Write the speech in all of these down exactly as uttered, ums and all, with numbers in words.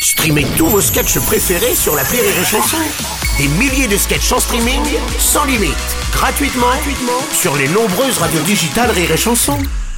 Streamez tous vos sketchs préférés sur l'appli Rire et Chanson. Des milliers de sketchs en streaming, sans limite, gratuitement, gratuitement sur les nombreuses radios digitales Rire et Chanson.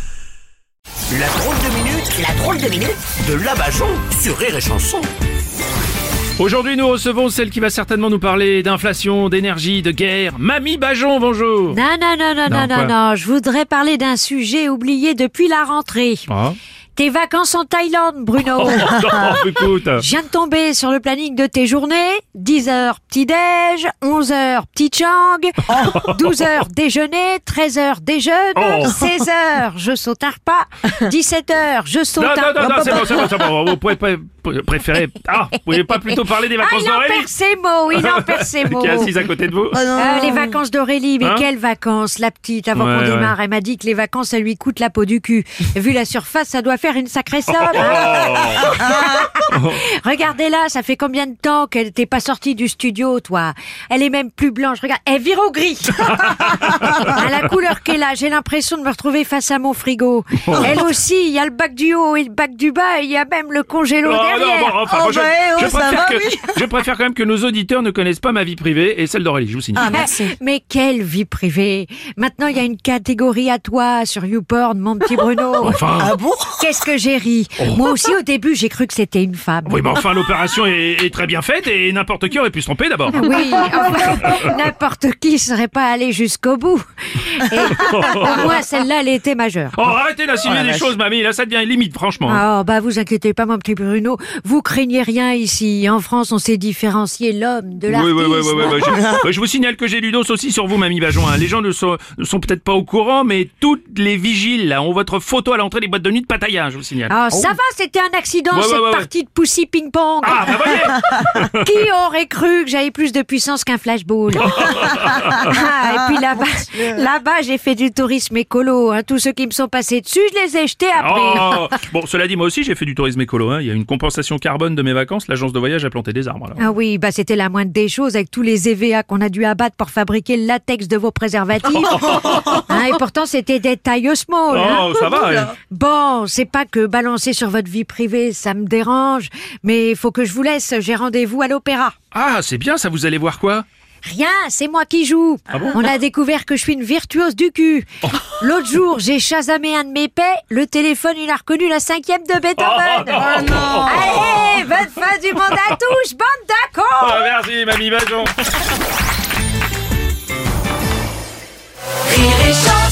La drôle de minute, la drôle de minute de Labajon sur Rire et Chanson. Aujourd'hui, nous recevons celle qui va certainement nous parler d'inflation, d'énergie, de guerre. Mamie Bajon, bonjour. Non, non, non, non, non, non, non. Je voudrais parler d'un sujet oublié depuis la rentrée. Ah. Tes vacances en Thaïlande, Bruno. Oh, non, écoute. Je viens de tomber sur le planning de tes journées. dix heures petit-déj, onze heures petit chang, douze heures déjeuner, treize heures déjeune, Oh. seize heures je saute un repas, dix-sept heures je saute Non, un... non, non, non, c'est bon, c'est bon, c'est bon. Vous pouvez pas préférer... Ah, vous pouvez pas plutôt parler des Ah, vacances il en d'Aurélie perd ses mots, il en perd ses mots. qui est assise à côté de vous. Euh, les vacances d'Aurélie, mais Hein quelles vacances, la petite, avant Ouais, qu'on ouais. démarre, elle m'a dit que les vacances, ça lui coûte la peau du cul. Vu la surface, ça doit faire une sacrée somme. Oh. Regardez-la, ça fait combien de temps qu'elle n'était pas sortie du studio, toi? Elle est même plus blanche, regarde, elle vire au gris. À la couleur qu'elle a, j'ai l'impression de me retrouver face à mon frigo. Elle aussi, il y a le bac du haut et le bac du bas, et il y a même le congélo Oh, non, derrière. bon, enfin, Oh, moi, je, bah, eh, oh, je ça préfère va, que, oui. je préfère quand même que nos auditeurs ne connaissent pas ma vie privée et celle d'Aurélie, je vous signale. Ah, merci. Mais quelle vie privée! Maintenant, il y a une catégorie à toi sur YouPorn, mon petit Bruno. Enfin, Ah bon? Qu'est-ce que j'ai ri! Moi aussi, au début, j'ai cru que c'était une femme. oui, mais enfin, l'opération est, est très bien faite et n'importe qui aurait pu se tromper d'abord. Oui, enfin, n'importe qui serait pas allé jusqu'au bout. Et au moins, celle-là, elle était majeure. Oh, arrêtez d'insinuer Oh, la des vache. choses, mamie, là, ça devient limite, franchement. Oh, bah, vous inquiétez pas, mon petit Bruno. Vous craignez rien ici. En France, on sait différencier l'homme de Oui, l'artiste. oui, oui, oui, oui, oui. Je, ouais, je vous signale que j'ai lu dos aussi sur vous, mamie Bajon. Hein. Les gens ne sont, ne sont peut-être pas au courant, mais toutes les vigiles là, ont votre photo à l'entrée des boîtes de nuit de Pattaya, je vous signale. Oh, ça va, c'était un accident, Ouais, ouais, cette ouais, ouais. partie de Poussy Ping-Pong. Ah, bah voyez. Qui aurait cru que j'avais plus de puissance qu'un flashball? Ah, et puis là-bas, là-bas, j'ai fait du tourisme écolo. Hein. Tous ceux qui me sont passés dessus, je les ai jetés après. Oh. Bon, cela dit, moi aussi, j'ai fait du tourisme écolo. Hein. Il y a une compensation carbone de mes vacances. L'agence de voyage a planté des arbres. Alors. Ah oui, bah c'était la moindre des choses avec tous les E V A qu'on a dû abattre pour fabriquer le latex de vos préservatifs. Hein, et pourtant, c'était des tailles small. Hein. Oh, ça va. hein. Bon, c'est pas que balancer sur votre vie privée, ça me dérange, mais il faut que je vous laisse. J'ai rendez-vous à l'opéra. Ah, c'est bien, ça. Vous allez voir quoi? Rien, c'est moi qui joue. On a découvert que je suis une virtuose du cul. L'autre jour, j'ai chasamé un de mes paix. Le téléphone, il a reconnu la cinquième de Beethoven. Oh non! Allez, bonne fin du monde à tous, bande d'accord. Oh, merci, mamie Bajon. Rire et chanson.